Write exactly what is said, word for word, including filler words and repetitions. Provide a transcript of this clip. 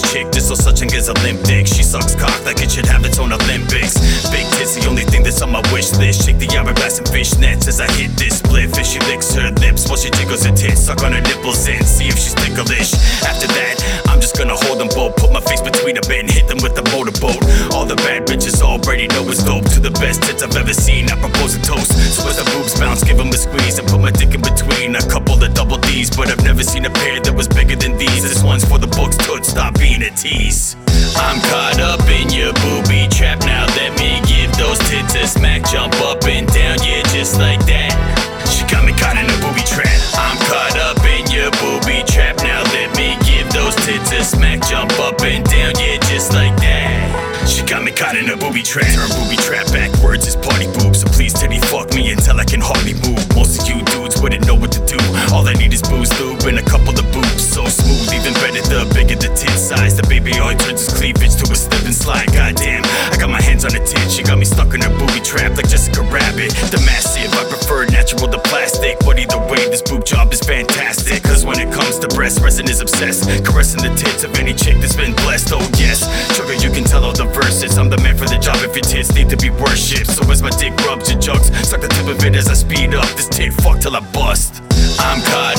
chick, just so such thing as Olympic. She sucks cock like it should have its own Olympics. Big tits, the only thing that's on my wish list. Shake the hourglass and fishnets as I hit this spliff. As she licks her lips while she jiggles her tits, suck on her nipples and see if she's ticklish. After that, I'm just gonna hold them both, put my face between them and hit them with the motorboat. All the bad bitches already know it's dope. To the best tits I've ever seen, I propose a toast. So as the boobs bounce, give them a squeeze and put my dick in between a couple of double D's. But I've never seen a pair that was bigger than these. This one's for the books, toots, stop being a tease. I'm caught up in your booby trap, now let me give those tits a smack. Jump up and down, yeah, just like that. She got me caught in a booby trap. I'm caught up in your booby trap, now let me give those tits a smack. Jump up and down, yeah, just like that. She got me caught in a booby trap. Turn booby trap backwards is party boobs. So please titty fuck me until I can hardly move. Most of you dudes wouldn't know what to do. All I need is booze, lube, and a couple of boobs. So smooth, even better the bigger the tit size. The baby all turns his cleavage to a slip and slide. Goddamn, I got my hands on the tit. She got me stuck in her booby trap like Jessica Rabbit. The massive, I prefer natural to plastic. But either way, this boob job is fantastic. Cause when it comes to breast, resin is obsessed. Caressing the tits of any chick that's been blessed. Oh yes, sugar, you can tell all the verses. I'm the man for the job if your tits need to be worshipped. So as my dick rubs and jugs, suck the tip of it as I speed up. This tit fuck till I bust. I'm caught